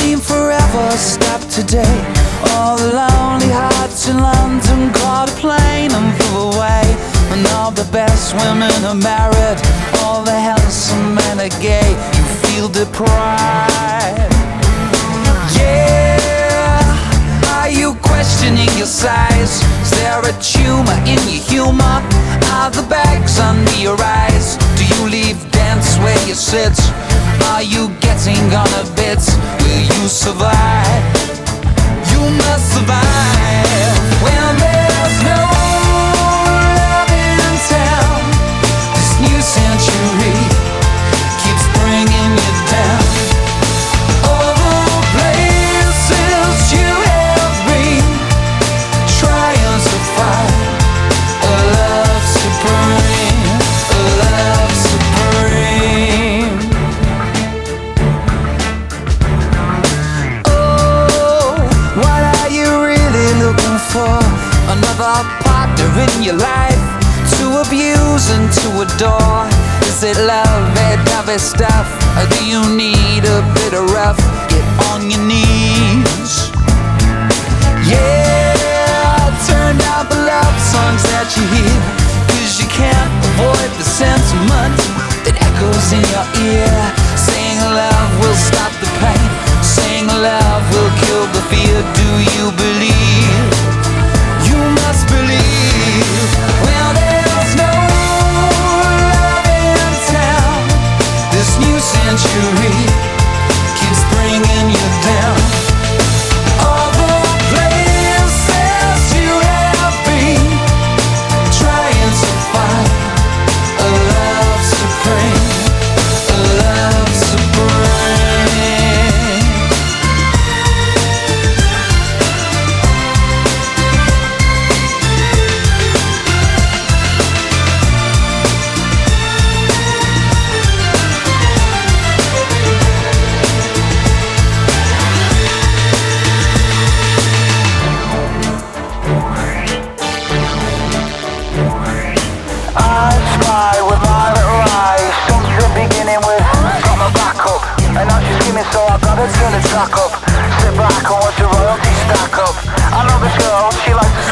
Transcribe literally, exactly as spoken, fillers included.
seem forever stopped today. All the lonely hearts in London caught a plane and flew away. And all the best women are married, all the handsome men are gay. You feel deprived. Yeah, are you questioning your size? Is there a tumor in your humor? Are the bags under your eyes? Do you leave dance where you sit? Are you getting on a bit? Will you survive? You must survive when there's no love in town. This new century keeps bringing you down. All the places you have been, trying to find a love supreme, a love supreme. Oh, what are you really looking for? Another partner in your life to abuse and to adore? Is it love, that dovey stuff? Or do you need a bit of rough? Get on your knees. Yeah, turn down the love songs that you hear, 'cause you can't avoid the sentiment that echoes in your ear. Saying love will stop the pain, saying love will kill the fear. Do you believe? You must believe. Well, there's no love in town. This new century keeps bringing you down. All the places you have been, trying to find a love supreme, a love supreme. I spy with my little eyes, something beginning with got my back up, and now she's screaming, so I gotta turn the track up. Sit back and watch the royalty stack up. I know this girl, she likes to